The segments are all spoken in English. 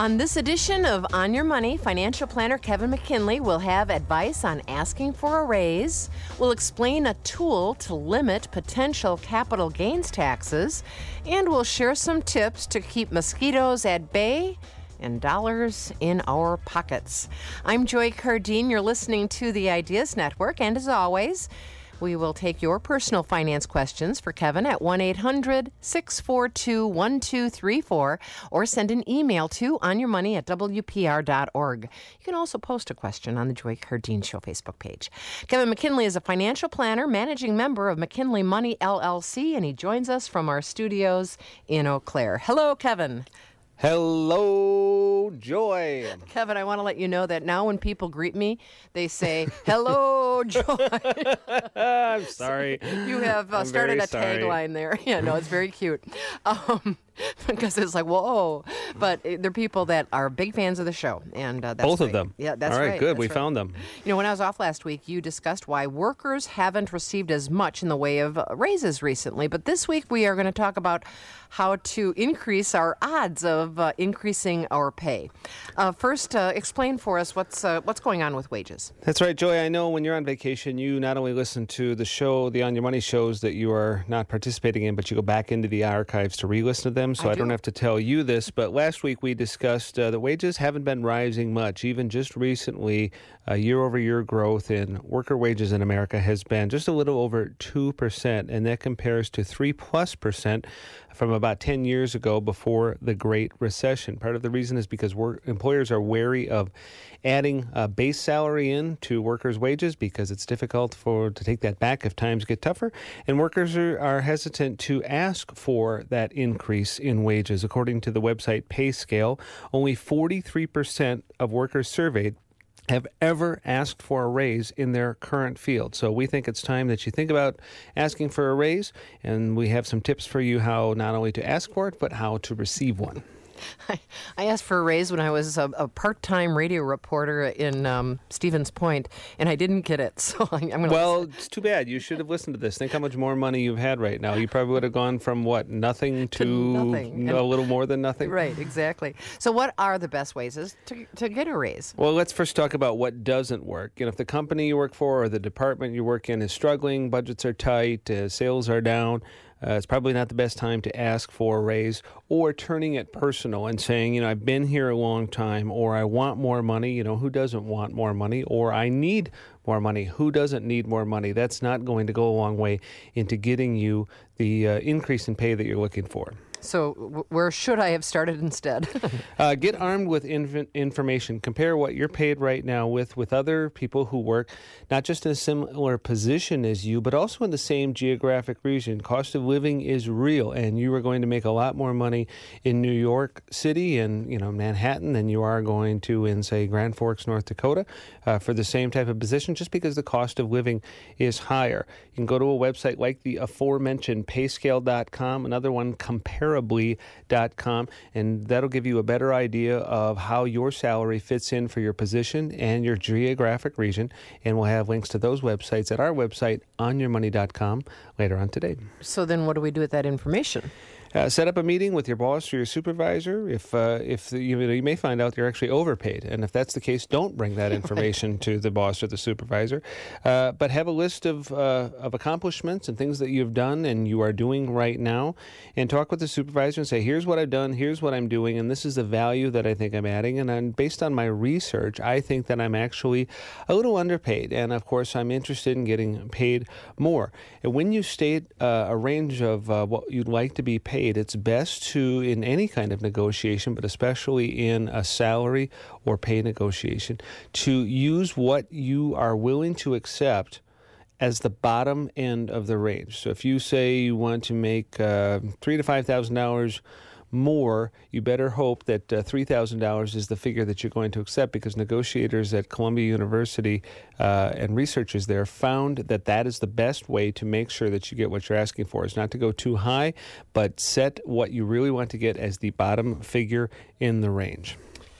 On this edition of On Your Money, financial planner Kevin McKinley will have advice on asking for a raise. We'll explain a tool to limit potential capital gains taxes. And we'll share some tips to keep mosquitoes at bay and dollars in our pockets. I'm Joy Cardine. You're listening to the Ideas Network. And as always, we will take your personal finance questions for Kevin at 1-800-642-1234 or send an email to onyourmoney@wpr.org. You can also post a question on the Joy Cardine Show Facebook page. Kevin McKinley is a financial planner, managing member of McKinley Money, LLC, and he joins us from our studios in Eau Claire. Hello, Kevin. Hello, Joy. Kevin, I want to let you know that now when people greet me, they say, hello, Joy. I'm sorry. You have started a tagline there. Yeah, no, it's very cute. Because it's like, whoa. But they're people that are big fans of the show. And that's both great. of them. Yeah, that's all right. right. Good. That's we right. found them. You know, when I was off last week, you discussed why workers haven't received as much in the way of raises recently. But this week, we are going to talk about how to increase our odds of increasing our pay. First, explain for us what's going on with wages. That's right, Joy. I know when you're on vacation, you not only listen to the show, the On Your Money shows that you are not participating in, but you go back into the archives to re-listen to them. So I don't have to tell you this, but last week we discussed the wages haven't been rising much. Even just recently, year-over-year growth in worker wages in America has been just a little over 2%, and that compares to 3+% from about 10 years ago before the Great Recession. Part of the reason is because employers are wary of adding a base salary in to workers' wages because it's difficult to take that back if times get tougher, and workers are hesitant to ask for that increase in wages. According to the website PayScale, only 43% of workers surveyed have ever asked for a raise in their current field. So we think it's time that you think about asking for a raise, and we have some tips for you how not only to ask for it, but how to receive one. I asked for a raise when I was a part-time radio reporter in Stevens Point, and I didn't get it. So I'm going to. Well, it's too bad. You should have listened to this. Think how much more money you've had right now. You probably would have gone from nothing to nothing. A little more than nothing. Right, exactly. So what are the best ways to get a raise? Well, let's first talk about what doesn't work. If the company you work for or the department you work in is struggling, budgets are tight, sales are down, it's probably not the best time to ask for a raise, or turning it personal and saying, I've been here a long time, or I want more money. Who doesn't want more money? Or I need more money. Who doesn't need more money? That's not going to go a long way into getting you the increase in pay that you're looking for. So where should I have started instead? Get armed with information. Compare what you're paid right now with other people who work not just in a similar position as you, but also in the same geographic region. Cost of living is real, and you are going to make a lot more money in New York City and Manhattan than you are going to in, say, Grand Forks, North Dakota, for the same type of position, just because the cost of living is higher. You can go to a website like the aforementioned payscale.com, another one, comparably.com, and that'll give you a better idea of how your salary fits in for your position and your geographic region, and we'll have links to those websites at our website, onyourmoney.com, later on today. So then what do we do with that information? Set up a meeting with your boss or your supervisor. If you may find out you're actually overpaid, and if that's the case, don't bring that information to the boss or the supervisor. But have a list of accomplishments and things that you've done and you are doing right now, and talk with the supervisor and say, here's what I've done, here's what I'm doing, and this is the value that I think I'm adding. And based on my research, I think that I'm actually a little underpaid, and of course, I'm interested in getting paid more. And when you state a range of what you'd like to be paid, it's best to, in any kind of negotiation, but especially in a salary or pay negotiation, to use what you are willing to accept as the bottom end of the range. So if you say you want to make $3,000 to $5,000 more, you better hope that $3,000 is the figure that you're going to accept, because negotiators at Columbia University and researchers there found that that is the best way to make sure that you get what you're asking for, is not to go too high, but set what you really want to get as the bottom figure in the range.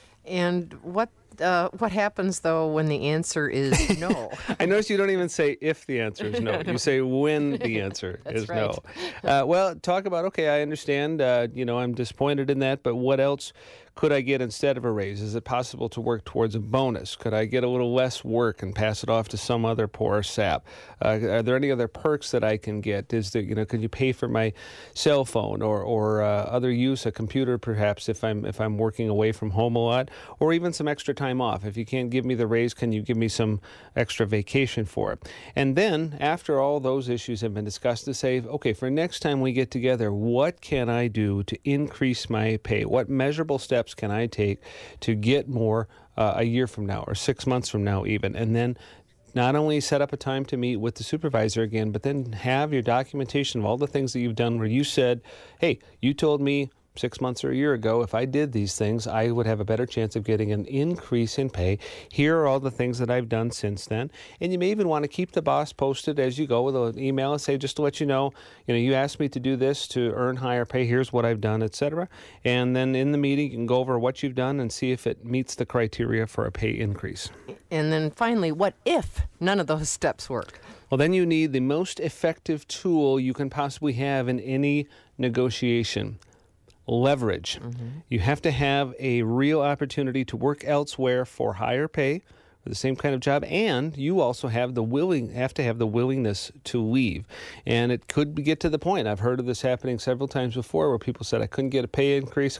And what happens, though, when the answer is no? I notice you don't even say if the answer is no. You say when the answer is right. no. Well, talk about, okay, I understand, I'm disappointed in that, but what else could I get instead of a raise? Is it possible to work towards a bonus? Could I get a little less work and pass it off to some other poor sap? Are there any other perks that I can get? Is there, could you pay for my cell phone or other use, a computer perhaps if I'm working away from home a lot, or even some extra time off? If you can't give me the raise, can you give me some extra vacation for it? And then after all those issues have been discussed, to say, okay, for next time we get together, what can I do to increase my pay? What measurable steps can I take to get more a year from now or 6 months from now even? And then not only set up a time to meet with the supervisor again, but then have your documentation of all the things that you've done where you said, hey, you told me 6 months or a year ago, if I did these things, I would have a better chance of getting an increase in pay. Here are all the things that I've done since then. And you may even want to keep the boss posted as you go with an email and say, just to let you know, you asked me to do this to earn higher pay. Here's what I've done, etc. And then in the meeting, you can go over what you've done and see if it meets the criteria for a pay increase. And then finally, what if none of those steps work? Well, then you need the most effective tool you can possibly have in any negotiation. Leverage. You have to have a real opportunity to work elsewhere for higher pay for the same kind of job, and you also have the willingness to leave. And it could get to the point, I've heard of this happening several times before, where people said, I couldn't get a pay increase.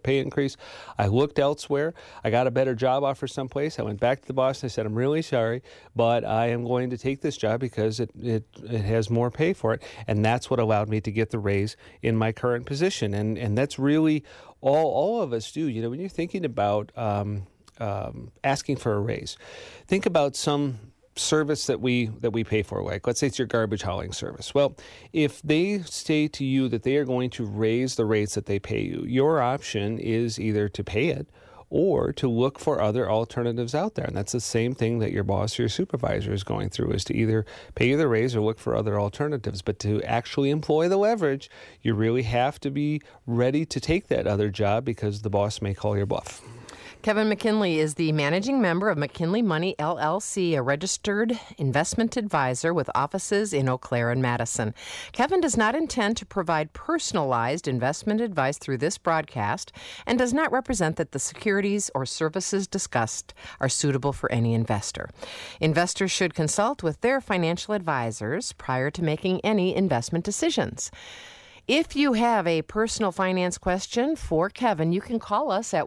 I looked elsewhere. I got a better job offer someplace. I went back to the boss and I said, I'm really sorry, but I am going to take this job because it has more pay for it. And that's what allowed me to get the raise in my current position. And that's really all of us do. When you're thinking about asking for a raise, think about some service that we pay for, like let's say it's your garbage hauling service. Well, if they say to you that they are going to raise the rates that they pay you, your option is either to pay it or to look for other alternatives out there. And that's the same thing that your boss or your supervisor is going through, is to either pay you the raise or look for other alternatives. But to actually employ the leverage, you really have to be ready to take that other job because the boss may call your bluff. Kevin McKinley is the managing member of McKinley Money, LLC, a registered investment advisor with offices in Eau Claire and Madison. Kevin does not intend to provide personalized investment advice through this broadcast and does not represent that the securities or services discussed are suitable for any investor. Investors should consult with their financial advisors prior to making any investment decisions. If you have a personal finance question for Kevin, you can call us at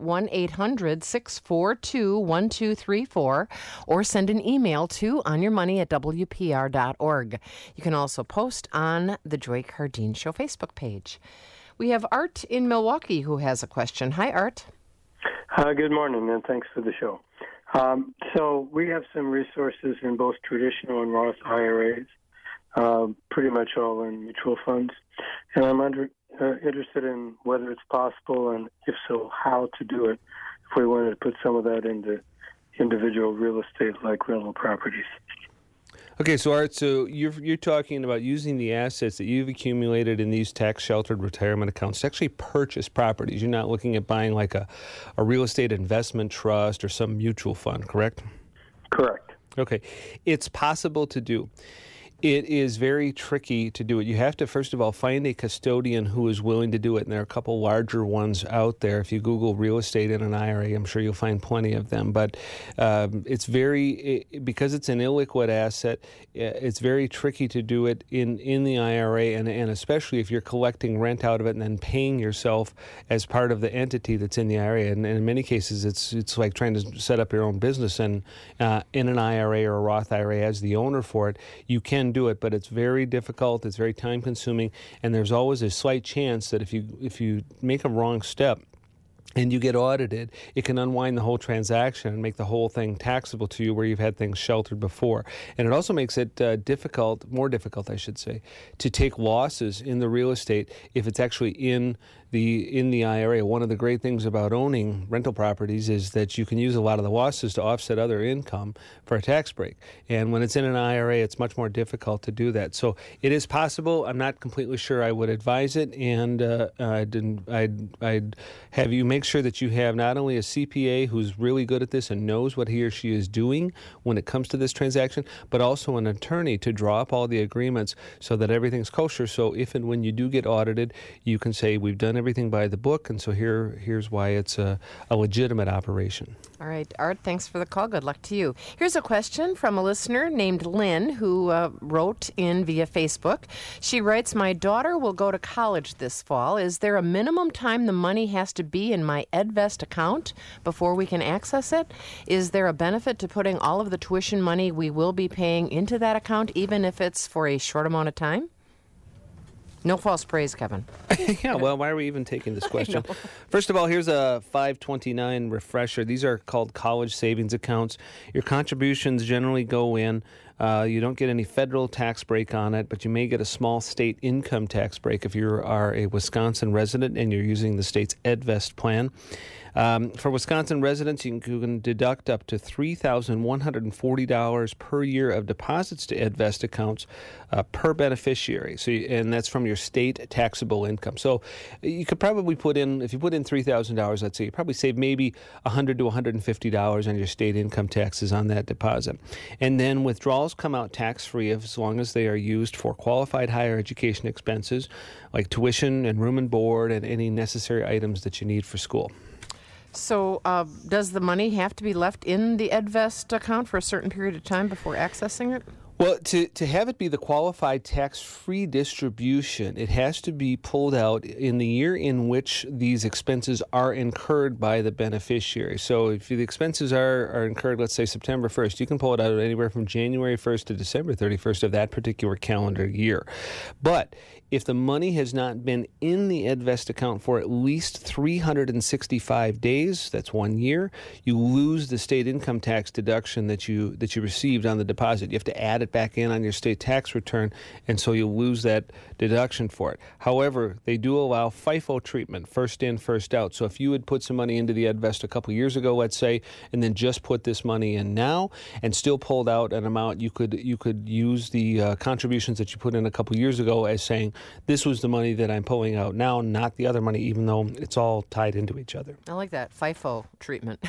1-800-642-1234 or send an email to onyourmoney@wpr.org. You can also post on the Joy Cardine Show Facebook page. We have Art in Milwaukee who has a question. Hi, Art. Good morning, and thanks for the show. So we have some resources in both traditional and Roth IRAs, pretty much all in mutual funds. And I'm interested in whether it's possible, and if so, how to do it, if we wanted to put some of that into individual real estate like rental properties. Okay, so Art, you're talking about using the assets that you've accumulated in these tax-sheltered retirement accounts to actually purchase properties. You're not looking at buying like a real estate investment trust or some mutual fund, correct? Correct. Okay. It's possible to do. It is very tricky to do it. You have to, first of all, find a custodian who is willing to do it, and there are a couple larger ones out there. If you Google real estate in an IRA, I'm sure you'll find plenty of them. But because it's an illiquid asset, it's very tricky to do it in the IRA, and especially if you're collecting rent out of it and then paying yourself as part of the entity that's in the IRA. And in many cases, it's like trying to set up your own business, and in an IRA or a Roth IRA as the owner for it, you can do it, but it's very difficult, it's very time consuming, and there's always a slight chance that if you make a wrong step and you get audited, it can unwind the whole transaction and make the whole thing taxable to you where you've had things sheltered before. And it also makes it more difficult, I should say, to take losses in the real estate if it's actually in the IRA. One of the great things about owning rental properties is that you can use a lot of the losses to offset other income for a tax break. And when it's in an IRA, it's much more difficult to do that. So it is possible. I'm not completely sure I would advise it, and I'd have you make sure that you have not only a CPA who's really good at this and knows what he or she is doing when it comes to this transaction, but also an attorney to draw up all the agreements so that everything's kosher. So if and when you do get audited, you can say, we've done everything by the book, and so here's why it's a legitimate operation. All right, Art, thanks for the call. Good luck to you. Here's a question from a listener named Lynn who wrote in via Facebook. She writes, my daughter will go to college this fall. Is there a minimum time the money has to be in my EdVest account before we can access it? Is there a benefit to putting all of the tuition money we will be paying into that account, even if it's for a short amount of time? No false praise, Kevin. Yeah, well, why are we even taking this question? First of all, here's a 529 refresher. These are called college savings accounts. Your contributions generally go in. You don't get any federal tax break on it, but you may get a small state income tax break if you are a Wisconsin resident and you're using the state's EdVest plan. For Wisconsin residents, you can deduct up to $3,140 per year of deposits to EdVest accounts per beneficiary. And that's from your state taxable income. So you could probably put in, if you put in $3,000, let's say, you probably save maybe $100 to $150 on your state income taxes on that deposit. And then withdrawals come out tax-free as long as they are used for qualified higher education expenses like tuition and room and board and any necessary items that you need for school. So does the money have to be left in the EdVest account for a certain period of time before accessing it? Well, to have it be the qualified tax-free distribution, it has to be pulled out in the year in which these expenses are incurred by the beneficiary. So if the expenses are incurred, let's say September 1st, you can pull it out anywhere from January 1st to December 31st of that particular calendar year. But if the money has not been in the EdVest account for at least 365 days, that's 1 year, you lose the state income tax deduction that you received on the deposit. You have to add it back in on your state tax return, and so you'll lose that deduction for it. However, they do allow FIFO treatment, first in, first out. So if you had put some money into the EdVest a couple years ago, let's say, and then just put this money in now and still pulled out an amount, you could use the contributions that you put in a couple years ago as saying, this was the money that I'm pulling out now, not the other money, even though it's all tied into each other. I like that FIFO treatment.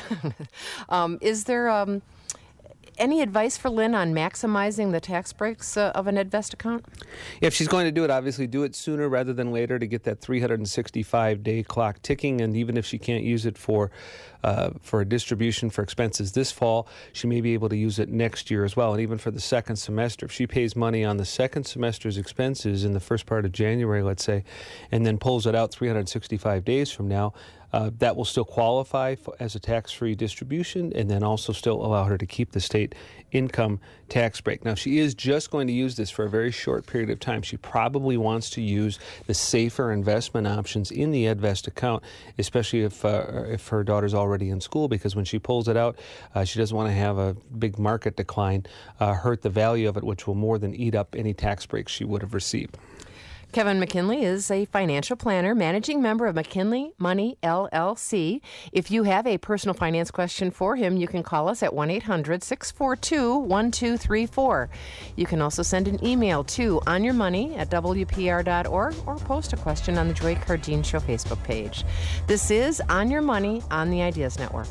Is there any advice for Lynn on maximizing the tax breaks of an EdVest account? If she's going to do it, obviously do it sooner rather than later to get that 365-day clock ticking. And even if she can't use it for a distribution for expenses this fall, she may be able to use it next year as well. And even for the second semester, if she pays money on the second semester's expenses in the first part of January, let's say, and then pulls it out 365 days from now, that will still qualify as a tax-free distribution and then also still allow her to keep the state income tax break. Now, she is just going to use this for a very short period of time. She probably wants to use the safer investment options in the EdVest account, especially if her daughter's already in school, because when she pulls it out, she doesn't want to have a big market decline hurt the value of it, which will more than eat up any tax breaks she would have received. Kevin McKinley is a financial planner, managing member of McKinley Money, LLC. If you have a personal finance question for him, you can call us at 1-800-642-1234. You can also send an email to onyourmoney@wpr.org or post a question on the Joy Cardine Show Facebook page. This is On Your Money on the Ideas Network.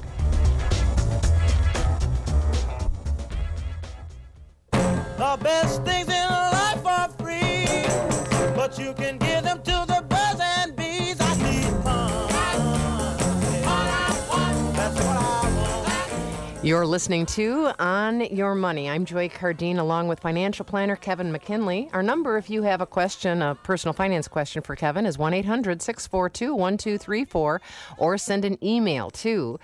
The best things in life are free, but you can give them to the birds and bees. I need fun. That's what I want. You're listening to On Your Money. I'm Joy Cardine, along with financial planner Kevin McKinley. Our number, if you have a question, a personal finance question for Kevin, is 1-800-642-1234, or send an email to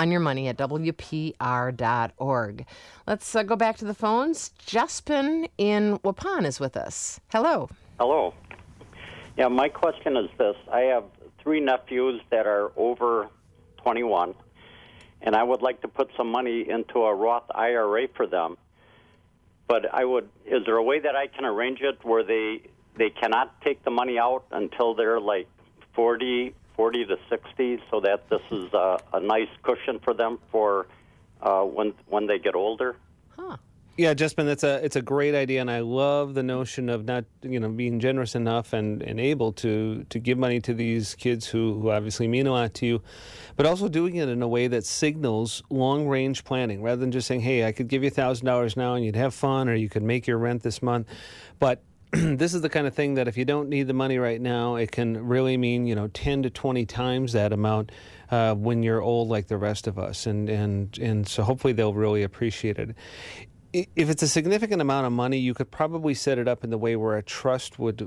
onyourmoney@wpr.org. Let's go back to the phones. Jaspin in Waupun is with us. Hello. Hello. Yeah, my question is this. I have 3 nephews that are over 21, and I would like to put some money into a Roth IRA for them. But is there a way that I can arrange it where they cannot take the money out until they're like 40 to 60, so that this is a nice cushion for them for when they get older? Huh. Yeah, Jespen, it's a great idea, and I love the notion of not being generous enough and able to give money to these kids who obviously mean a lot to you, but also doing it in a way that signals long-range planning rather than just saying, hey, I could give you $1,000 now and you'd have fun, or you could make your rent this month. But this is the kind of thing that if you don't need the money right now, it can really mean 10 to 20 times that amount when you're old like the rest of us, and so hopefully they'll really appreciate it. If it's a significant amount of money, you could probably set it up in the way where a trust would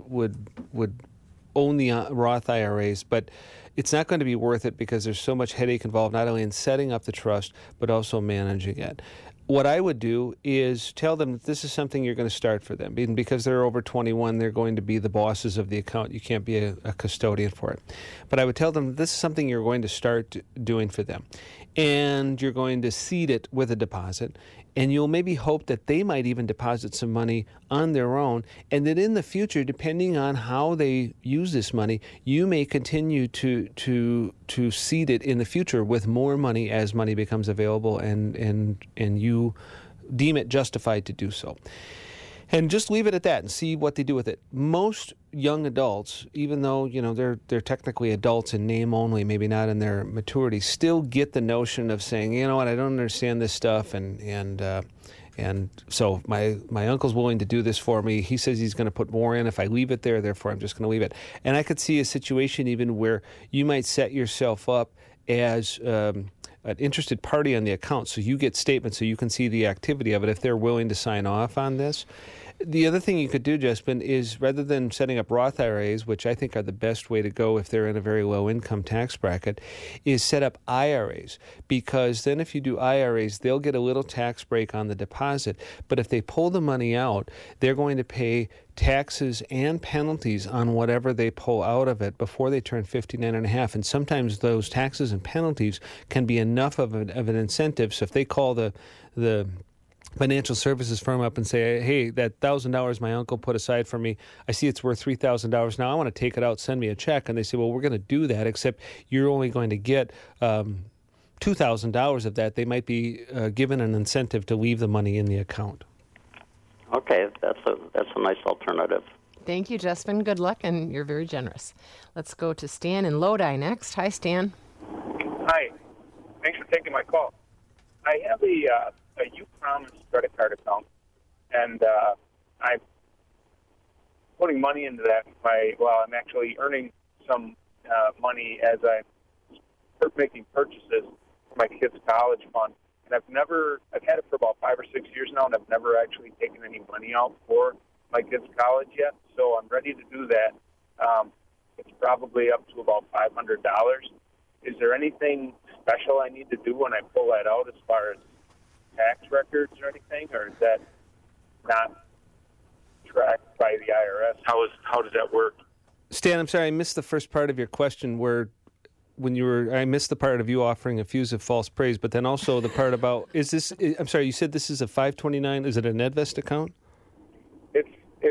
own the Roth IRAs, but it's not going to be worth it because there's so much headache involved, not only in setting up the trust, but also managing it. What I would do is tell them that this is something you're going to start for them. And because they're over 21, they're going to be the bosses of the account. You can't be a custodian for it. But I would tell them this is something you're going to start doing for them. And you're going to seed it with a deposit. And you'll maybe hope that they might even deposit some money on their own, and that in the future, depending on how they use this money, you may continue to seed it in the future with more money as money becomes available, and you deem it justified to do so. And just leave it at that and see what they do with it. Most young adults, even though they're technically adults in name only, maybe not in their maturity, still get the notion of saying, you know what, I don't understand this stuff, and so my uncle's willing to do this for me. He says he's going to put more in if I leave it there, therefore I'm just going to leave it. And I could see a situation even where you might set yourself up as an interested party on the account, so you get statements so you can see the activity of it if they're willing to sign off on this. The other thing you could do, Jespen, is rather than setting up Roth IRAs, which I think are the best way to go if they're in a very low income tax bracket, is set up IRAs. Because then if you do IRAs, they'll get a little tax break on the deposit. But if they pull the money out, they're going to pay taxes and penalties on whatever they pull out of it before they turn 59 and a half. And sometimes those taxes and penalties can be enough of an incentive. So if they call the financial services firm up and say, hey, that $1,000 my uncle put aside for me, I see it's worth $3,000 now, I want to take it out, send me a check. And they say, well, we're going to do that, except you're only going to get $2,000 of that. They might be given an incentive to leave the money in the account. Okay, that's a nice alternative. Thank you, Jespen. Good luck, and you're very generous. Let's go to Stan in Lodi next. Hi, Stan. Hi. Thanks for taking my call. I have a UPromise credit card account, and I'm putting money into that. I'm actually earning some money as I'm making purchases for my kids' college fund. And I've had it for about 5 or 6 years now, and I've never actually taken any money out for my kids' college yet. So I'm ready to do that. It's probably up to about $500. Is there anything special I need to do when I pull that out as far as tax records or anything, or is that not tracked by the IRS? How does that work? Stan, I'm sorry, I missed the first part of your question where I missed the part of you offering effusive false praise, but then also the part about, you said this is a 529, is it a NetVest account? It's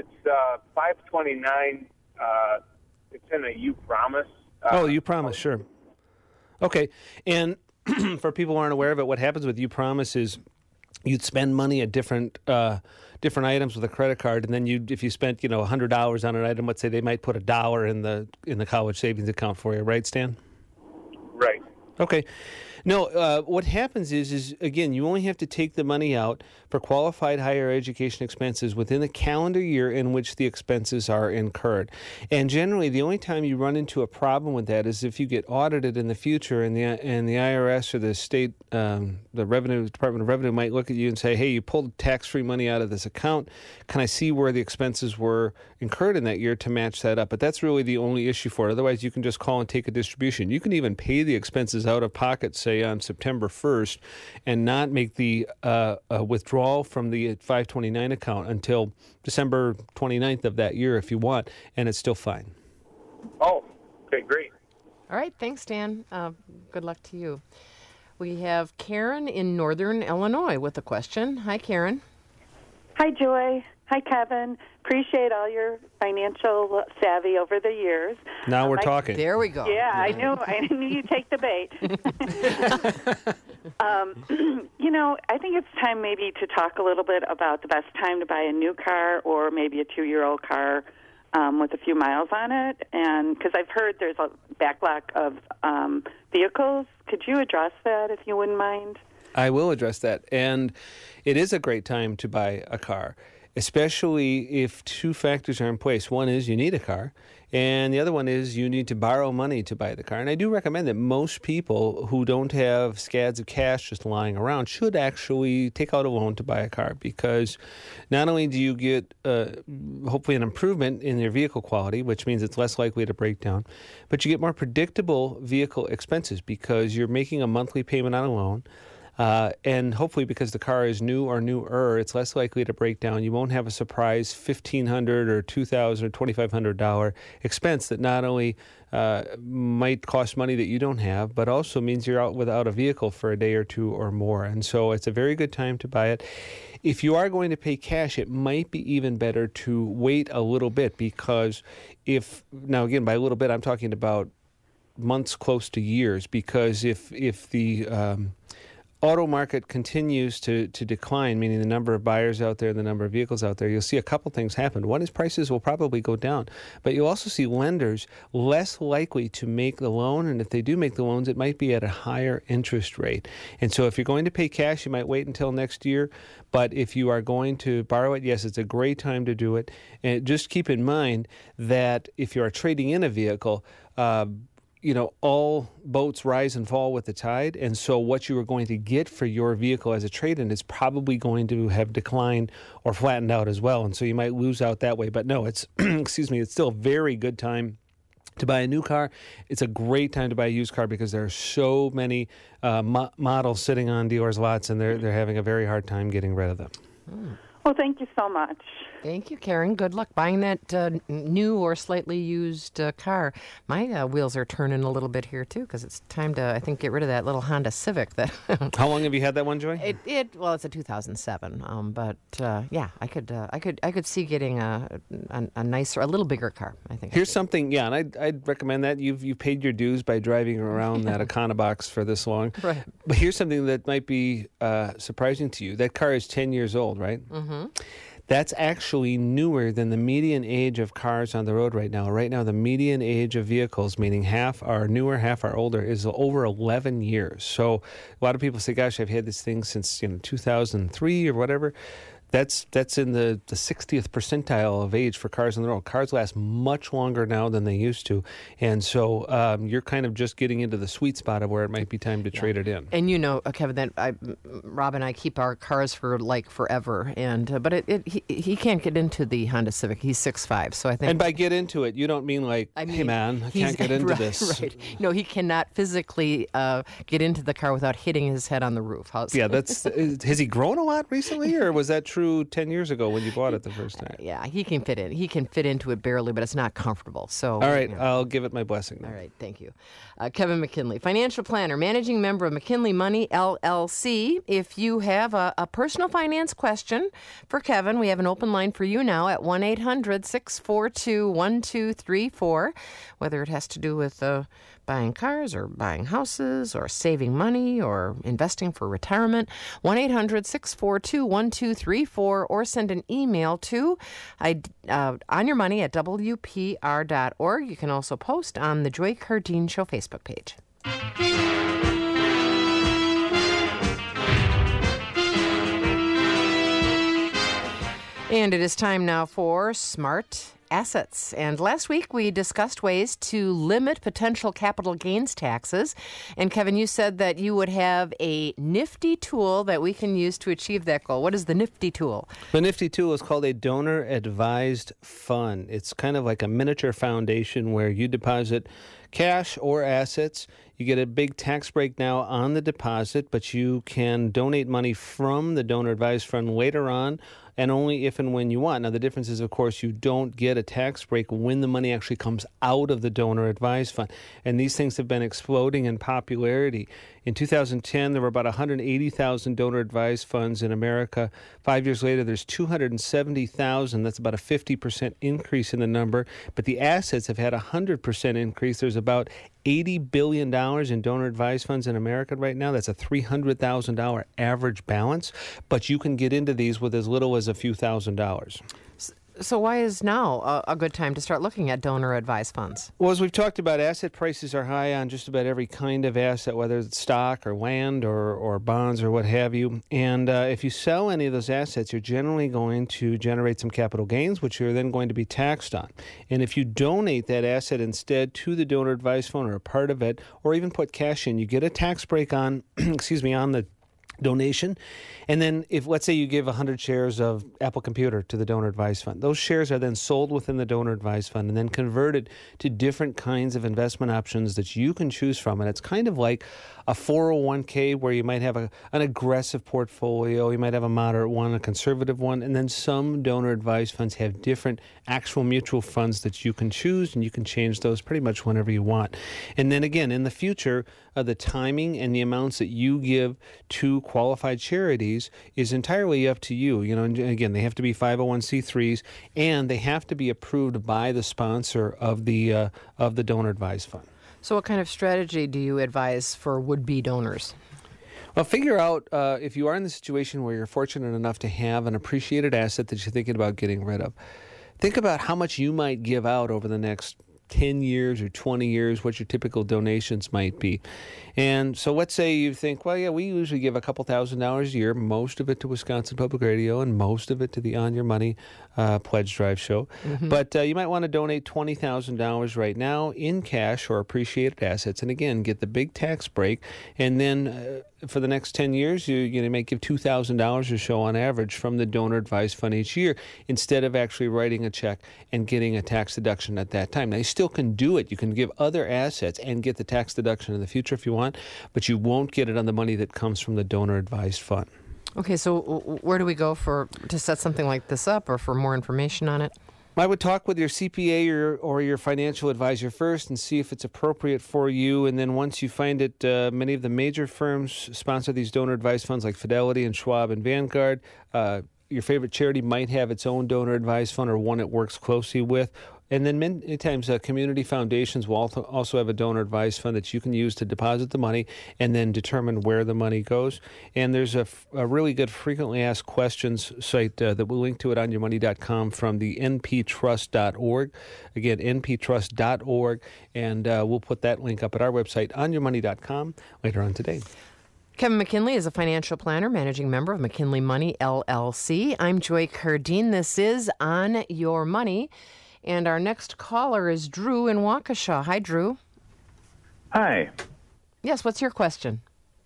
529, it's in a UPromise. UPromise, sure. Okay, and for people who aren't aware of it, what happens with UPromise is you'd spend money at different items with a credit card, and then if you spent $100 on an item, let's say they might put $1 in the college savings account for you, right, Stan? Right. Okay. No, what happens is, again, you only have to take the money out for qualified higher education expenses within the calendar year in which the expenses are incurred. And generally, the only time you run into a problem with that is if you get audited in the future, and the IRS or the state, the Department of Revenue might look at you and say, hey, you pulled tax-free money out of this account. Can I see where the expenses were incurred in that year to match that up? But that's really the only issue for it. Otherwise, you can just call and take a distribution. You can even pay the expenses out of pocket, say, on September 1st, and not make the withdrawal from the 529 account until December 29th of that year if you want, and it's still fine. Oh, okay, great. All right, thanks, Dan. Good luck to you. We have Karen in Northern Illinois with a question. Hi, Karen. Hi, Joy. Hi, Kevin. Appreciate all your financial savvy over the years. Now we're talking. There we go. Yeah, I knew you'd take the bait. I think it's time maybe to talk a little bit about the best time to buy a new car or maybe a 2-year-old car with a few miles on it. And because I've heard there's a backlog of vehicles. Could you address that if you wouldn't mind? I will address that. And it is a great time to buy a car, especially if two factors are in place. One is you need a car, and the other one is you need to borrow money to buy the car. And I do recommend that most people who don't have scads of cash just lying around should actually take out a loan to buy a car, because not only do you get hopefully an improvement in your vehicle quality, which means it's less likely to break down, but you get more predictable vehicle expenses because you're making a monthly payment on a loan. And hopefully because the car is new or newer, it's less likely to break down. You won't have a surprise $1,500 or $2,000 or $2,500 expense that not only might cost money that you don't have, but also means you're out without a vehicle for a day or two or more. And so it's a very good time to buy it. If you are going to pay cash, it might be even better to wait a little bit, because now again, by a little bit, I'm talking about months close to years, because if the auto market continues to decline, meaning the number of buyers out there, the number of vehicles out there, you'll see a couple things happen. One is prices will probably go down, but you'll also see lenders less likely to make the loan, and if they do make the loans, it might be at a higher interest rate. And so if you're going to pay cash, you might wait until next year, but if you are going to borrow it, yes, it's a great time to do it. And just keep in mind that if you are trading in a vehicle, all boats rise and fall with the tide, and so what you are going to get for your vehicle as a trade-in is probably going to have declined or flattened out as well, and so you might lose out that way. But no, it's it's still a very good time to buy a new car. It's a great time to buy a used car because there are so many models sitting on dealers' lots, and they're having a very hard time getting rid of them. Well, thank you so much. Thank you, Karen. Good luck buying that new or slightly used car. My wheels are turning a little bit here, too, because it's time to, I think, get rid of that little Honda Civic. How long have you had that one, Joy? It's a 2007. But I could see getting a nicer, a little bigger car. I think. Here's something, and I'd recommend that. You've paid your dues by driving around that Econobox for this long. Right. But here's something that might be surprising to you. That car is 10 years old, right? Mm-hmm. That's actually newer than the median age of cars on the road right now. Right now, the median age of vehicles, meaning half are newer, half are older, is over 11 years. So a lot of people say, gosh, I've had this thing since 2003 or whatever. That's in the 60th percentile of age for cars on the road. Cars last much longer now than they used to. And so you're kind of just getting into the sweet spot of where it might be time to trade it in. And Kevin, that Rob and I keep our cars for like forever. But he can't get into the Honda Civic. He's 6'5", so I think. And by get into it, you don't mean hey man, I can't get into this. Right. No, he cannot physically get into the car without hitting his head on the roof. Yeah, has he grown a lot recently, or was that true 10 years ago when you bought it the first time? Yeah, he can fit in. He can fit into it barely, but it's not comfortable. So, all right, I'll give it my blessing then. All right, thank you. Kevin McKinley, financial planner, managing member of McKinley Money, LLC. If you have a personal finance question for Kevin, we have an open line for you now at 1-800-642-1234, whether it has to do with buying cars or buying houses or saving money or investing for retirement. 1-800-642-1234, or send an email to onyourmoney@wpr.org. You can also post on the Joy Cardine Show Facebook page. And it is time now for Smart Assets. And last week we discussed ways to limit potential capital gains taxes. And Kevin, you said that you would have a nifty tool that we can use to achieve that goal. What is the nifty tool? The nifty tool is called a donor advised fund. It's kind of like a miniature foundation where you deposit cash or assets. You get a big tax break now on the deposit, but you can donate money from the donor advised fund later on, and only if and when you want. Now, the difference is, of course, you don't get a tax break when the money actually comes out of the donor advised fund. And these things have been exploding in popularity. In 2010, there were about 180,000 donor advised funds in America. 5 years later, there's 270,000. That's about a 50% increase in the number. But the assets have had a 100% increase. There's about $80 billion in donor-advised funds in America right now. That's a $300,000 average balance, but you can get into these with as little as a few $1,000s. So why is now a good time to start looking at donor-advised funds? Well, as we've talked about, asset prices are high on just about every kind of asset, whether it's stock or land or bonds or what have you. And if you sell any of those assets, you're generally going to generate some capital gains, which you're then going to be taxed on. And if you donate that asset instead to the donor-advised fund or a part of it, or even put cash in, you get a tax break on, on the donation. And then if, let's say you give 100 shares of Apple Computer to the donor advised fund, those shares are then sold within the donor advised fund and then converted to different kinds of investment options that you can choose from. And it's kind of like a 401k where you might have an aggressive portfolio, you might have a moderate one, a conservative one, and then some donor advised funds have different actual mutual funds that you can choose, and you can change those pretty much whenever you want. And then again, in the future, the timing and the amounts that you give to qualified charities is entirely up to you. You know, and again, they have to be 501c3s, and they have to be approved by the sponsor of the donor advised fund. So what kind of strategy do you advise for would-be donors? Well, figure out if you are in the situation where you're fortunate enough to have an appreciated asset that you're thinking about getting rid of. Think about how much you might give out over the next 10 years or 20 years, what your typical donations might be. And so let's say you think, well, yeah, we usually give a couple $1,000s a year, most of it to Wisconsin Public Radio and most of it to the On Your Money Pledge Drive show. Mm-hmm. But you might want to donate $20,000 right now in cash or appreciated assets. And again, get the big tax break. And then for the next 10 years, you might give $2,000 or so on average from the donor advised fund each year instead of actually writing a check and getting a tax deduction at that time. Now, you still can do it. You can give other assets and get the tax deduction in the future if you want, but you won't get it on the money that comes from the donor advised fund. Okay, so where do we go to set something like this up or for more information on it? I would talk with your CPA or your financial advisor first and see if it's appropriate for you. And then once you find it, many of the major firms sponsor these donor advised funds like Fidelity and Schwab and Vanguard. Your favorite charity might have its own donor advised fund or one it works closely with. And then many times community foundations will also have a donor advised fund that you can use to deposit the money and then determine where the money goes. And there's a really good frequently asked questions site that we'll link to at onyourmoney.com from the nptrust.org. Again, nptrust.org. And we'll put that link up at our website, onyourmoney.com, later on today. Kevin McKinley is a financial planner, managing member of McKinley Money, LLC. I'm Joy Cardine. This is On Your Money. And our next caller is Drew in Waukesha. Hi, Drew. Hi. Yes, what's your question?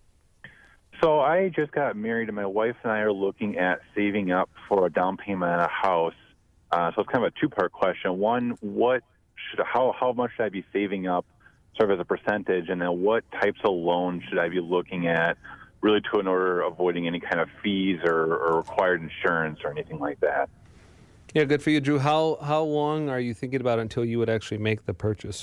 So I just got married, and my wife and I are looking at saving up for a down payment on a house. So it's kind of a two-part question. One, how much should I be saving up sort of as a percentage? And then what types of loans should I be looking at really in order avoiding any kind of fees or required insurance or anything like that? Yeah, good for you, Drew. How long are you thinking about until you would actually make the purchase?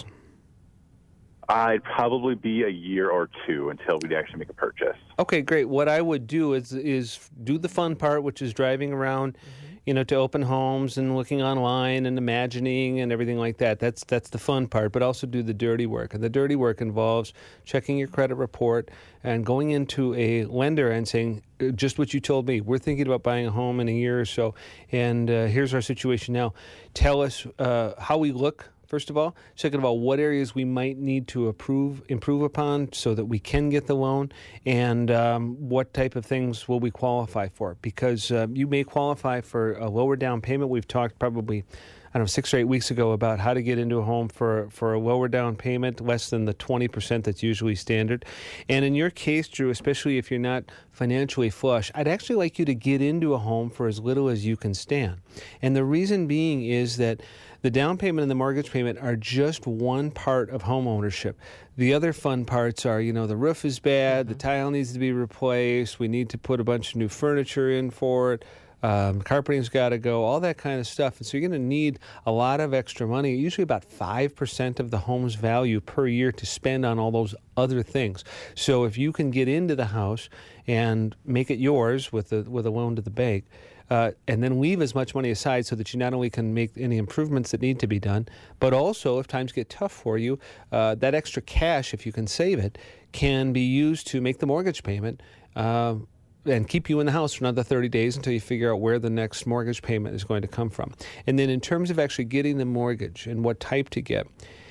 I'd probably be a year or two until we'd actually make a purchase. Okay, great. What I would do is do the fun part, which is driving around, to open homes and looking online and imagining and everything like that. That's the fun part, but also do the dirty work. And the dirty work involves checking your credit report and going into a lender and saying, just what you told me, we're thinking about buying a home in a year or so, and here's our situation now. Tell us how we look, first of all. Second of all, what areas we might need to improve upon so that we can get the loan, and what type of things will we qualify for? Because you may qualify for a lower down payment. We've talked probably 6 or 8 weeks ago about how to get into a home for a lower down payment, less than the 20% that's usually standard. And in your case, Drew, especially if you're not financially flush, I'd actually like you to get into a home for as little as you can stand. And the reason being is that the down payment and the mortgage payment are just one part of home ownership. The other fun parts are, the roof is bad, the tile needs to be replaced, we need to put a bunch of new furniture in for it, carpeting's got to go, all that kind of stuff. And so you're going to need a lot of extra money, usually about 5% of the home's value per year to spend on all those other things. So if you can get into the house and make it yours with a loan to the bank, and then leave as much money aside so that you not only can make any improvements that need to be done, but also if times get tough for you, that extra cash, if you can save it, can be used to make the mortgage payment and keep you in the house for another 30 days until you figure out where the next mortgage payment is going to come from. And then in terms of actually getting the mortgage and what type to get,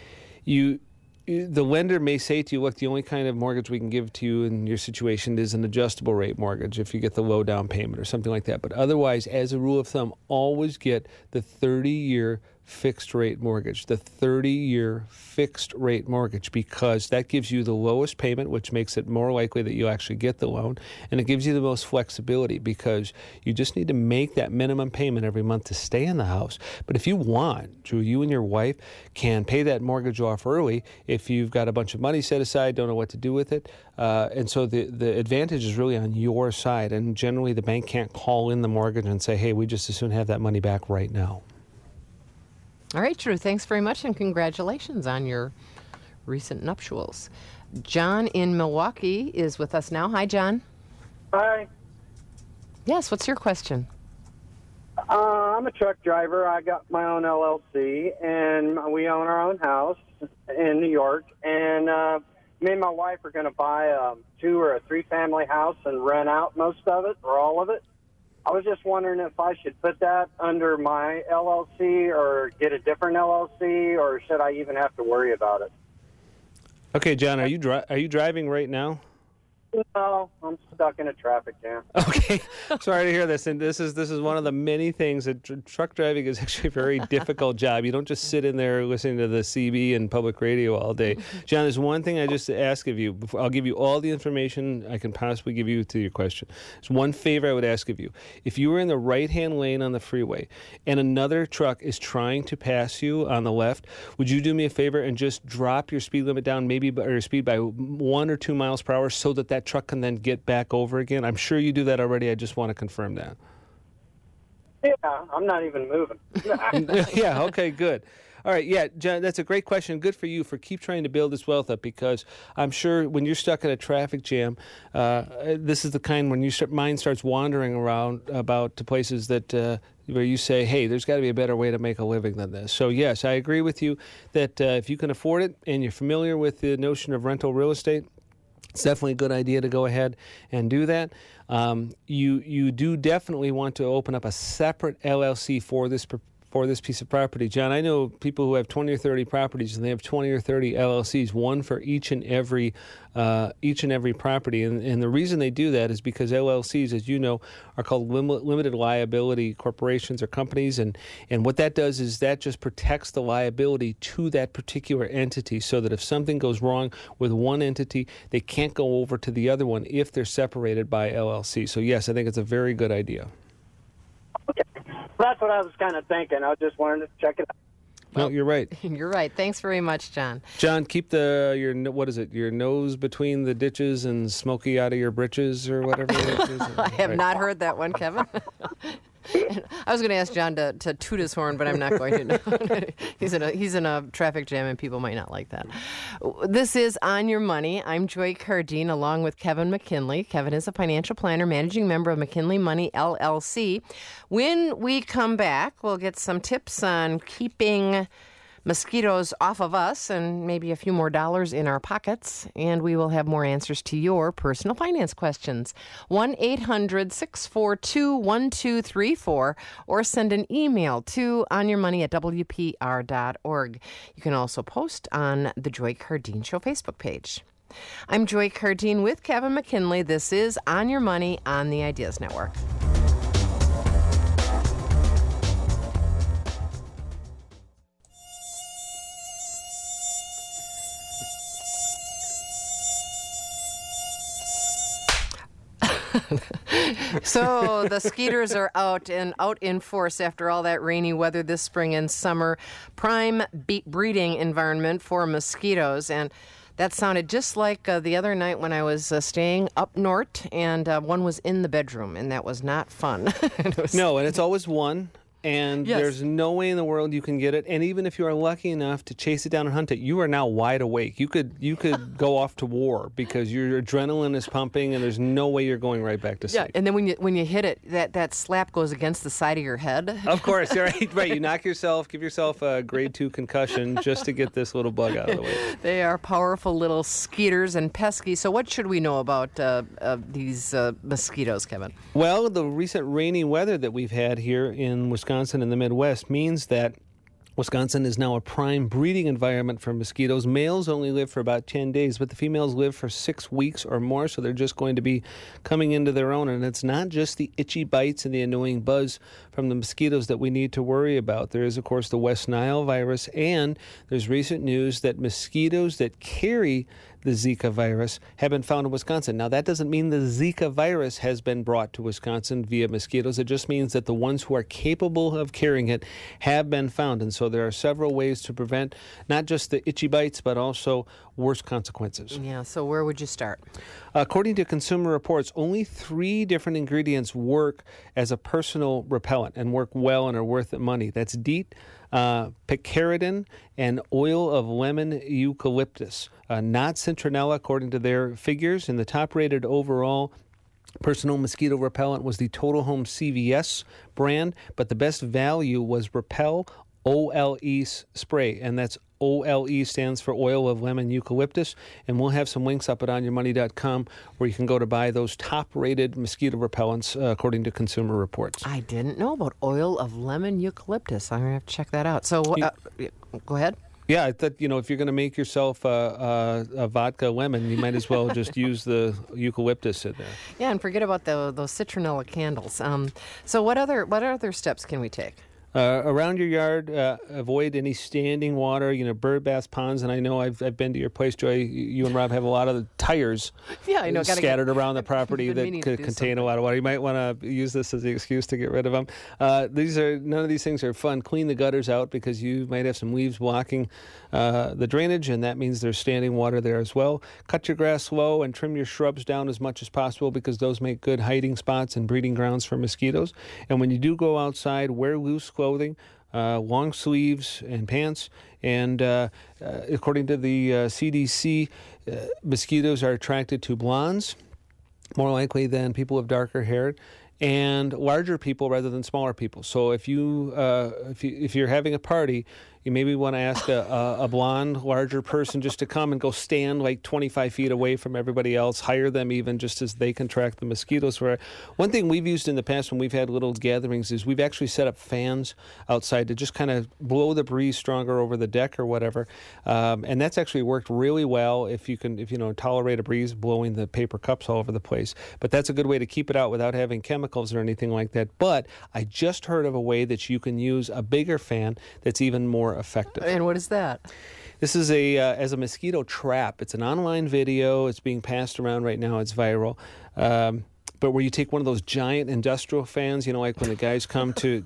the lender may say to you, look, the only kind of mortgage we can give to you in your situation is an adjustable rate mortgage if you get the low down payment or something like that. But otherwise, as a rule of thumb, always get the 30-year fixed rate mortgage, the 30-year fixed rate mortgage, because that gives you the lowest payment, which makes it more likely that you'll actually get the loan, and it gives you the most flexibility because you just need to make that minimum payment every month to stay in the house. But if you want, Drew, you and your wife can pay that mortgage off early if you've got a bunch of money set aside, don't know what to do with it. And so the advantage is really on your side, and generally the bank can't call in the mortgage and say, hey, we just as soon have that money back right now. All right, Drew, thanks very much, and congratulations on your recent nuptials. John in Milwaukee is with us now. Hi, John. Hi. Yes, what's your question? I'm a truck driver. I got my own LLC, and we own our own house in New York. And me and my wife are going to buy a 2 or a 3 family house and rent out most of it or all of it. I was just wondering if I should put that under my LLC or get a different LLC, or should I even have to worry about it? Okay, John, are you driving right now? No, I'm stuck in a traffic jam. Okay, sorry to hear this. And this is one of the many things that truck driving is actually a very difficult job. You don't just sit in there listening to the CB and public radio all day. John, there's one thing I just ask of you. I'll give you all the information I can possibly give you to your question. There's one favor I would ask of you. If you were in the right-hand lane on the freeway and another truck is trying to pass you on the left, would you do me a favor and just drop your speed limit down, maybe or your speed by 1 or 2 miles per hour, so that truck can then get back over again? I'm sure you do that already. I just want to confirm that. Yeah, I'm not even moving. Yeah, okay, good. All right, yeah, John, that's a great question. Good for you for keep trying to build this wealth up, because I'm sure when you're stuck in a traffic jam, this is the kind when your mind starts wandering around about to places that where you say, hey, there's got to be a better way to make a living than this. So, yes, I agree with you that if you can afford it and you're familiar with the notion of rental real estate, it's definitely a good idea to go ahead and do that. You do definitely want to open up a separate LLC for this piece of property. John, I know people who have 20 or 30 properties, and they have 20 or 30 LLCs, one for each and every property. And the reason they do that is because LLCs, as you know, are called limited liability corporations or companies. And what that does is that just protects the liability to that particular entity, so that if something goes wrong with one entity, they can't go over to the other one if they're separated by LLC. So yes, I think it's a very good idea. Okay. That's what I was kind of thinking. I just wanted to check it out. No, you're right. You're right. Thanks very much, John. John, keep your nose between the ditches and smoky out of your britches, or whatever it is. I have not heard that one, Kevin. I was going to ask John to toot his horn, but I'm not going to. He's in a traffic jam, and people might not like that. This is On Your Money. I'm Joy Cardine, along with Kevin McKinley. Kevin is a financial planner, managing member of McKinley Money, LLC. When we come back, we'll get some tips on keeping mosquitoes off of us and maybe a few more dollars in our pockets, and we will have more answers to your personal finance questions. 1-800-642-1234, or send an email to onyourmoney@wpr.org. You can also post on the Joy Cardine Show Facebook page. I'm Joy Cardine with Kevin McKinley. This is On Your Money on the Ideas Network. So the skeeters are out in force after all that rainy weather this spring and summer. Prime breeding environment for mosquitoes. And that sounded just like the other night when I was staying up north, and one was in the bedroom, and that was not fun. No, and it's always one. and Yes. there's no way in the world you can get it. And even if you are lucky enough to chase it down and hunt it, you are now wide awake. You could go off to war because your adrenaline is pumping, and there's no way you're going right back to sleep. Yeah, and then when you hit it, that slap goes against the side of your head. Of course, you're right. You knock yourself, give yourself a grade 2 concussion just to get this little bug out of the way. They are powerful little skeeters and pesky. So what should we know about these mosquitoes, Kevin? Well, the recent rainy weather that we've had here in Wisconsin and the Midwest means that Wisconsin is now a prime breeding environment for mosquitoes. Males only live for about 10 days, but the females live for 6 weeks or more, so they're just going to be coming into their own. And it's not just the itchy bites and the annoying buzz from the mosquitoes that we need to worry about. There is, of course, the West Nile virus, and there's recent news that mosquitoes that carry the Zika virus have been found in Wisconsin. Now, that doesn't mean the Zika virus has been brought to Wisconsin via mosquitoes. It just means that the ones who are capable of carrying it have been found. And so there are several ways to prevent not just the itchy bites, but also worse consequences. Yeah, so where would you start? According to Consumer Reports, only 3 different ingredients work as a personal repellent and work well and are worth the money. That's DEET, picaridin, and oil of lemon eucalyptus. Not citronella, according to their figures. And the top-rated overall personal mosquito repellent was the Total Home CVS brand, but the best value was Repel OLE spray, and that's OLE stands for oil of lemon eucalyptus, and we'll have some links up at onyourmoney.com where you can go to buy those top-rated mosquito repellents according to Consumer Reports. I didn't know about oil of lemon eucalyptus. I'm going to have to check that out. So go ahead. Yeah, I thought, if you're going to make yourself a vodka lemon, you might as well just use the eucalyptus in there. Yeah, and forget about those citronella candles. So what other steps can we take? Around your yard, avoid any standing water, bird bath ponds. And I know I've been to your place, Joy. You and Rob have a lot of the tires scattered around the property that could contain a lot of water. You might want to use this as the excuse to get rid of them. None of these things are fun. Clean the gutters out because you might have some leaves blocking the drainage, and that means there's standing water there as well. Cut your grass low and trim your shrubs down as much as possible because those make good hiding spots and breeding grounds for mosquitoes. And when you do go outside, wear loose clothing, long sleeves and pants. And according to the CDC, mosquitoes are attracted to blondes more likely than people of darker hair, and larger people rather than smaller people. So if you're having a party, you maybe want to ask a blonde, larger person just to come and go stand like 25 feet away from everybody else. Hire them even just as they can track the mosquitoes. One thing we've used in the past when we've had little gatherings is we've actually set up fans outside to just kind of blow the breeze stronger over the deck or whatever. And that's actually worked really well if you tolerate a breeze blowing the paper cups all over the place. But that's a good way to keep it out without having chemicals or anything like that. But I just heard of a way that you can use a bigger fan that's even more effective. And what is that? This is as a mosquito trap. It's an online video. It's being passed around right now. It's viral. But where you take one of those giant industrial fans, like when the guys come to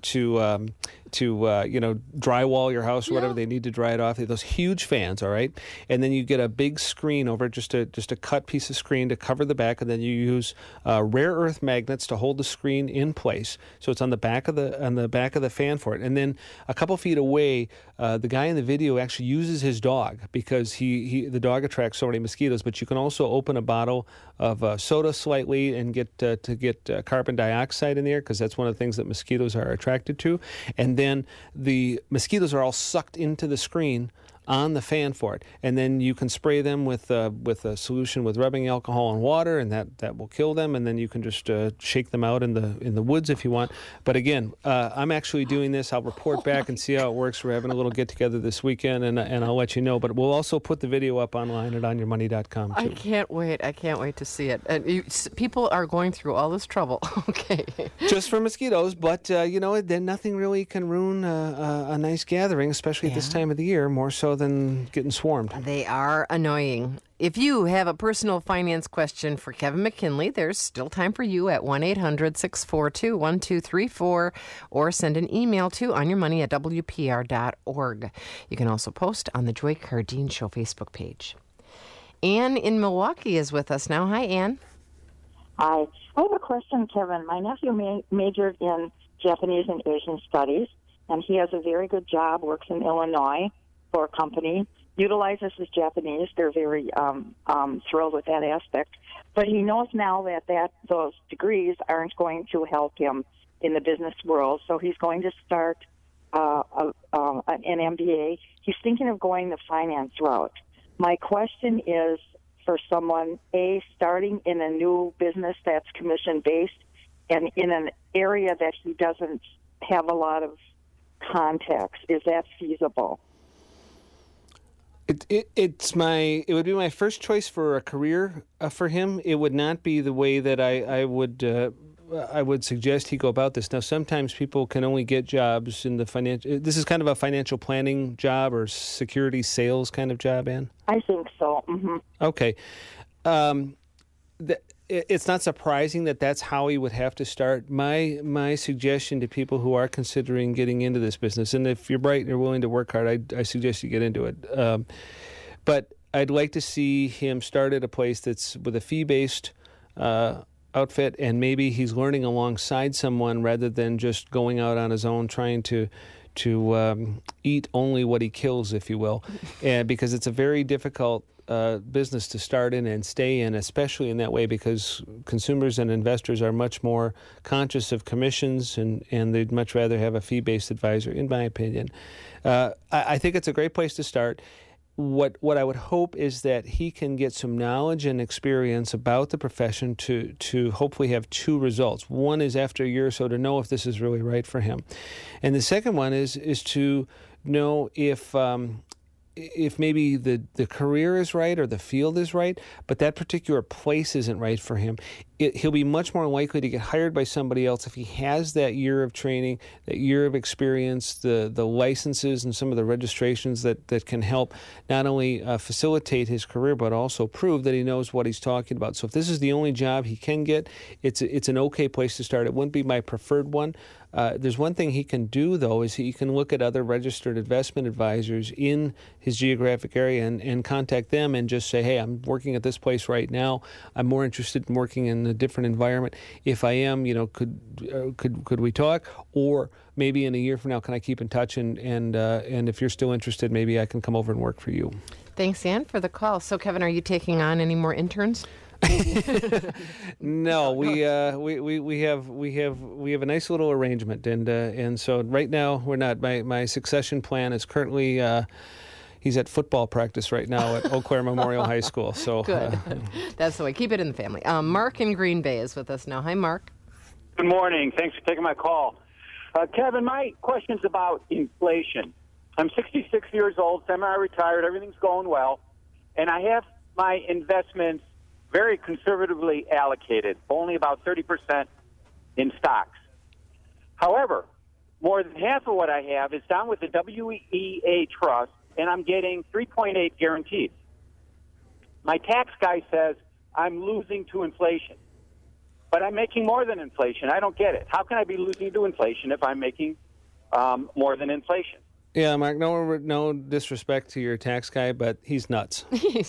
drywall your house or whatever, they need to dry it off. They have those huge fans, all right? And then you get a big screen over it, just a cut piece of screen to cover the back, and then you use rare earth magnets to hold the screen in place. So it's on the back of the fan for it. And then a couple feet away, the guy in the video actually uses his dog because the dog attracts so many mosquitoes. But you can also open a bottle of soda slightly and get carbon dioxide in there because that's one of the things that mosquitoes are attracted to. And then the mosquitoes are all sucked into the screen on the fan for it. And then you can spray them with a solution with rubbing alcohol and water, and that will kill them. And then you can just shake them out in the woods if you want. But again, I'm actually doing this. I'll report back and see how it works. We're having a little get-together this weekend, and I'll let you know. But we'll also put the video up online at onyourmoney.com, too. I can't wait. I can't wait to see it. And people are going through all this trouble. Okay. Just for mosquitoes, but, then nothing really can ruin a nice gathering, especially at this time of the year, more so than getting swarmed. They are annoying. If you have a personal finance question for Kevin McKinley, there's still time for you at 1-800-642-1234 or send an email to onyourmoney@wpr.org. You can also post on the Joy Cardine Show Facebook page. Ann in Milwaukee is with us now. Hi, Ann. Hi. I have a question, Kevin. My nephew majored in Japanese and Asian Studies, and he has a very good job, works in Illinois for a company, utilizes his Japanese. They're very thrilled with that aspect. But he knows now that those degrees aren't going to help him in the business world, so he's going to start an MBA. He's thinking of going the finance route. My question is for someone, A, starting in a new business that's commission-based and in an area that he doesn't have a lot of contacts. Is that feasible? It would be my first choice for a career for him. It would not be the way that I would suggest he go about this. Now, sometimes people can only get jobs in the financial. This is kind of a financial planning job or security sales kind of job, Ann? I think so. Mm-hmm. Okay. It's not surprising that that's how he would have to start. My suggestion to people who are considering getting into this business, and if you're bright and you're willing to work hard, I suggest you get into it. But I'd like to see him start at a place that's with a fee-based outfit, and maybe he's learning alongside someone rather than just going out on his own trying to eat only what he kills, if you will, and because it's a very difficult business to start in and stay in, especially in that way, because consumers and investors are much more conscious of commissions, and they'd much rather have a fee-based advisor, in my opinion. I think it's a great place to start. What I would hope is that he can get some knowledge and experience about the profession to hopefully have two results. One is after a year or so to know if this is really right for him. And the second one is to know if maybe the career is right or the field is right, but that particular place isn't right for him. He'll be much more likely to get hired by somebody else if he has that year of training, that year of experience, the licenses and some of the registrations that can help not only facilitate his career, but also prove that he knows what he's talking about. So if this is the only job he can get, it's an okay place to start. It wouldn't be my preferred one. There's one thing he can do, though, is he can look at other registered investment advisors in his geographic area and contact them and just say, hey, I'm working at this place right now. I'm more interested in working in a different environment. If I am, could we talk? Or maybe in a year from now, can I keep in touch? And if you're still interested, maybe I can come over and work for you. Thanks, Ann, for the call. So, Kevin, are you taking on any more interns? No, we have a nice little arrangement, and so right now we're not. My succession plan is currently he's at football practice right now at Eau Claire Memorial High School. So good, that's the way. Keep it in the family. Mark in Green Bay is with us now. Hi, Mark. Good morning. Thanks for taking my call, Kevin. My question's about inflation. I'm 66 years old, semi-retired. Everything's going well, and I have my investments very conservatively allocated, only about 30% in stocks. However, more than half of what I have is down with the WEA Trust, and I'm getting 3.8 guaranteed. My tax guy says I'm losing to inflation, but I'm making more than inflation. I don't get it. How can I be losing to inflation if I'm making more than inflation? Yeah, Mark, no disrespect to your tax guy, but he's nuts.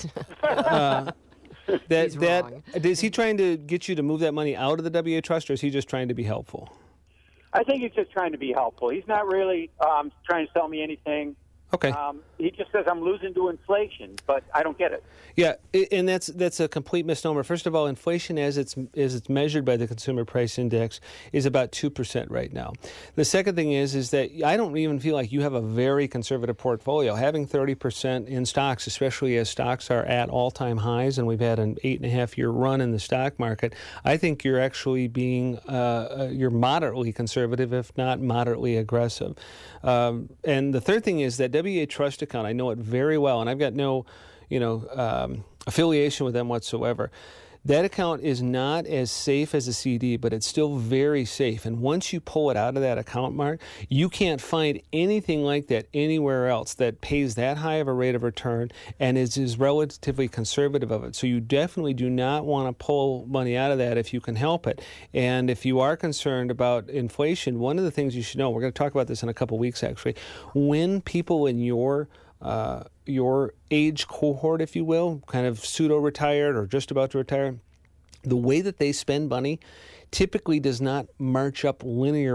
Is he trying to get you to move that money out of the WA Trust, or is he just trying to be helpful? I think he's just trying to be helpful. He's not really trying to sell me anything. Okay. He just says I'm losing to inflation, but I don't get it. Yeah, and that's a complete misnomer. First of all, inflation as it's measured by the Consumer Price Index is about 2% right now. The second thing is that I don't even feel like you have a very conservative portfolio. Having 30% in stocks, especially as stocks are at all-time highs, and we've had an 8.5-year run in the stock market, I think you're actually being you're moderately conservative, if not moderately aggressive. And the third thing is that WA Trust account, I know it very well, and I've got no, affiliation with them whatsoever. That account is not as safe as a CD, but it's still very safe. And once you pull it out of that account, Mark, you can't find anything like that anywhere else that pays that high of a rate of return and is relatively conservative of it. So you definitely do not want to pull money out of that if you can help it. And if you are concerned about inflation, one of the things you should know, we're going to talk about this in a couple weeks actually, when people in your age cohort, if you will, kind of pseudo-retired or just about to retire, the way that they spend money typically does not march up linear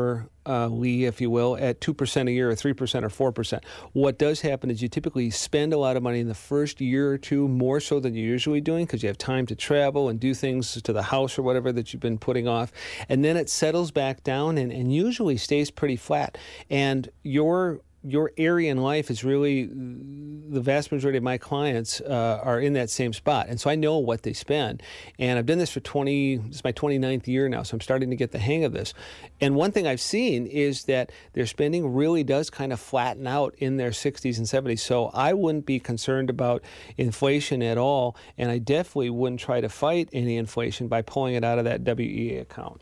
Lee, if you will, at 2% a year or 3% or 4%. What does happen is you typically spend a lot of money in the first year or two, more so than you're usually doing, because you have time to travel and do things to the house or whatever that you've been putting off. And then it settles back down and usually stays pretty flat. And your area in life is really, the vast majority of my clients are in that same spot. And so I know what they spend. And I've done this for this is my 29th year now, so I'm starting to get the hang of this. And one thing I've seen is that their spending really does kind of flatten out in their 60s and 70s. So I wouldn't be concerned about inflation at all. And I definitely wouldn't try to fight any inflation by pulling it out of that WEA account.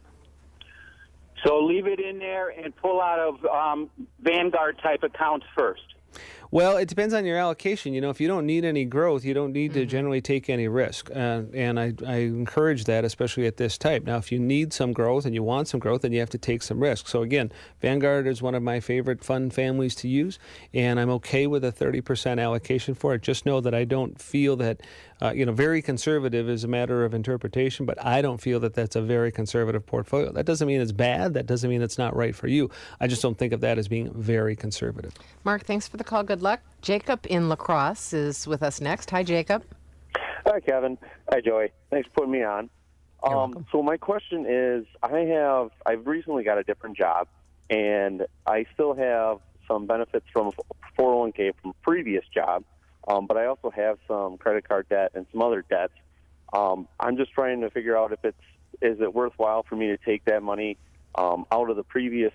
So leave it in there and pull out of Vanguard type accounts first. Well, it depends on your allocation. If you don't need any growth, you don't need to generally take any risk. And I encourage that, especially at this type. Now, if you need some growth and you want some growth, then you have to take some risk. So again, Vanguard is one of my favorite fund families to use, and I'm okay with a 30% allocation for it. Just know that I don't feel that, very conservative is a matter of interpretation, but I don't feel that that's a very conservative portfolio. That doesn't mean it's bad. That doesn't mean it's not right for you. I just don't think of that as being very conservative. Mark, thanks for the call. Good luck. Jacob in La Crosse is with us next. Hi, Jacob. Hi, Kevin. Hi, Joey. Thanks for putting me on. So my question is, I've recently got a different job, and I still have some benefits from 401k from a previous job, but I also have some credit card debt and some other debts. I'm just trying to figure out is it worthwhile for me to take that money out of the previous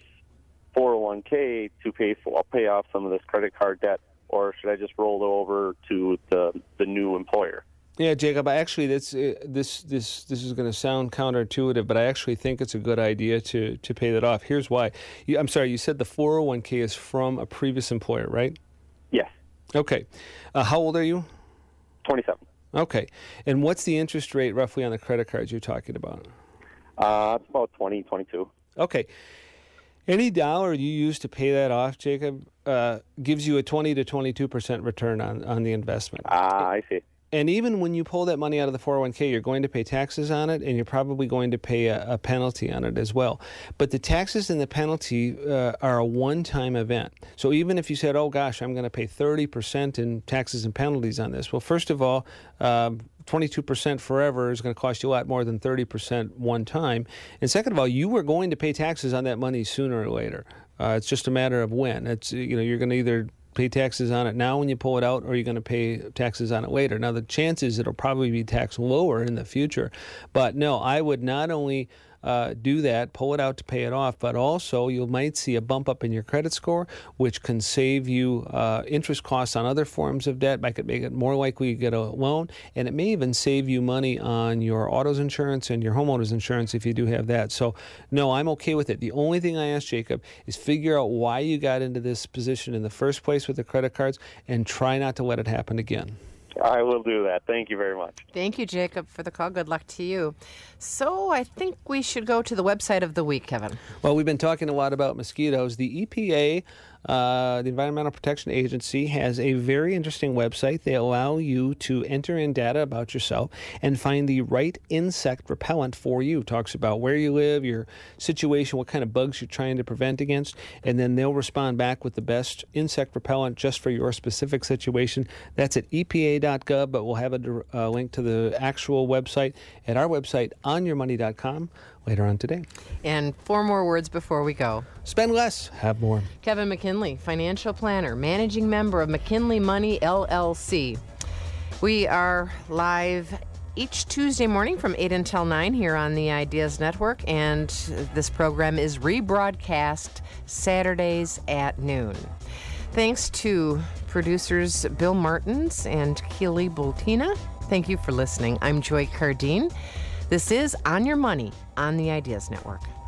401k to pay off some of this credit card debt, or should I just roll it over to the new employer? Yeah, Jacob. This is going to sound counterintuitive, but I actually think it's a good idea to pay that off. Here's why. I'm sorry. You said the 401k is from a previous employer, right? Yes. Okay. How old are you? 27. Okay. And what's the interest rate roughly on the credit cards you're talking about? It's about 20, 22. Okay. Any dollar you use to pay that off, Jacob, gives you a 20 to 22% return on the investment. I see. And even when you pull that money out of the 401k, you're going to pay taxes on it, and you're probably going to pay a penalty on it as well. But the taxes and the penalty are a one-time event. So even if you said, oh, gosh, I'm going to pay 30% in taxes and penalties on this, well, first of all, 22% forever is going to cost you a lot more than 30% one time. And second of all, you were going to pay taxes on that money sooner or later. It's just a matter of when. It's you're going to either pay taxes on it now when you pull it out, or you're going to pay taxes on it later. Now, the chances it'll probably be taxed lower in the future. But no, I would not only do that, pull it out to pay it off, but also you might see a bump up in your credit score, which can save you interest costs on other forms of debt. Might make it more likely you get a loan, and it may even save you money on your autos insurance and your homeowners insurance if you do have that. So, no, I'm okay with it. The only thing I ask Jacob is figure out why you got into this position in the first place with the credit cards, and try not to let it happen again. I will do that. Thank you very much. Thank you, Jacob, for the call. Good luck to you. So I think we should go to the website of the week, Kevin. Well, we've been talking a lot about mosquitoes. The EPA, the Environmental Protection Agency, has a very interesting website. They allow you to enter in data about yourself and find the right insect repellent for you. It talks about where you live, your situation, what kind of bugs you're trying to prevent against, and then they'll respond back with the best insect repellent just for your specific situation. That's at EPA.gov, but we'll have a link to the actual website at our website, onyourmoney.com, later on today. And 4 more words before we go. Spend less, have more. Kevin McKinley, financial planner, managing member of McKinley Money, LLC. We are live each Tuesday morning from 8 until 9 here on the Ideas Network, and this program is rebroadcast Saturdays at noon. Thanks to producers Bill Martins and Keely Bultina. Thank you for listening. I'm Joy Cardine. This is On Your Money on the Ideas Network.